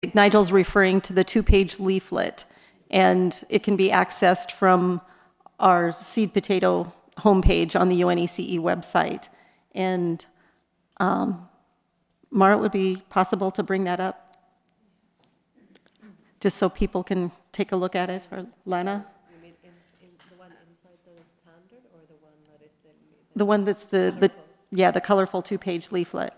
Nigel's referring to the two-page leaflet, and it can be accessed from our seed potato homepage on the UNECE website. And Mara, it would be possible to bring that up, just so people can take a look at it, or Lana? You mean the one inside the standard, or the one that is the one that's the colorful two-page leaflet.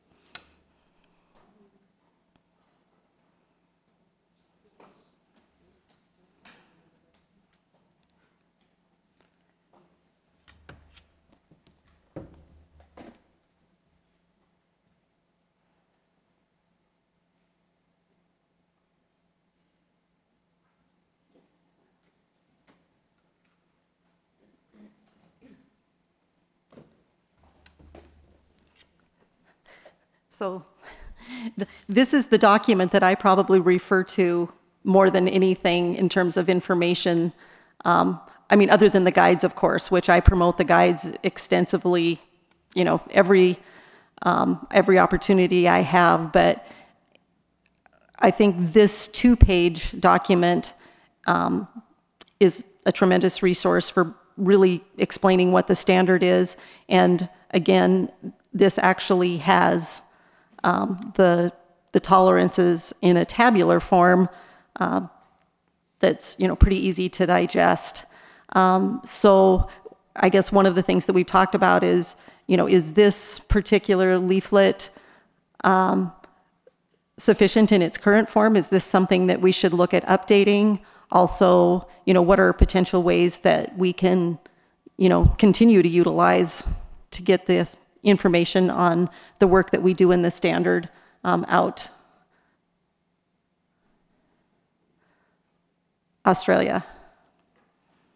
So this is the document that I probably refer to more than anything in terms of information. I mean, other than the guides, of course, which I promote the guides extensively, you know, every opportunity I have. But I think this two-page document is a tremendous resource for really explaining what the standard is. And again, this actually has the tolerances in a tabular form that's, you know, pretty easy to digest. So I guess one of the things that we've talked about is, you know, is this particular leaflet sufficient in its current form? Is this something that we should look at updating? Also, you know, what are potential ways that we can, you know, continue to utilize to get the information on the work that we do in the standard out? Australia.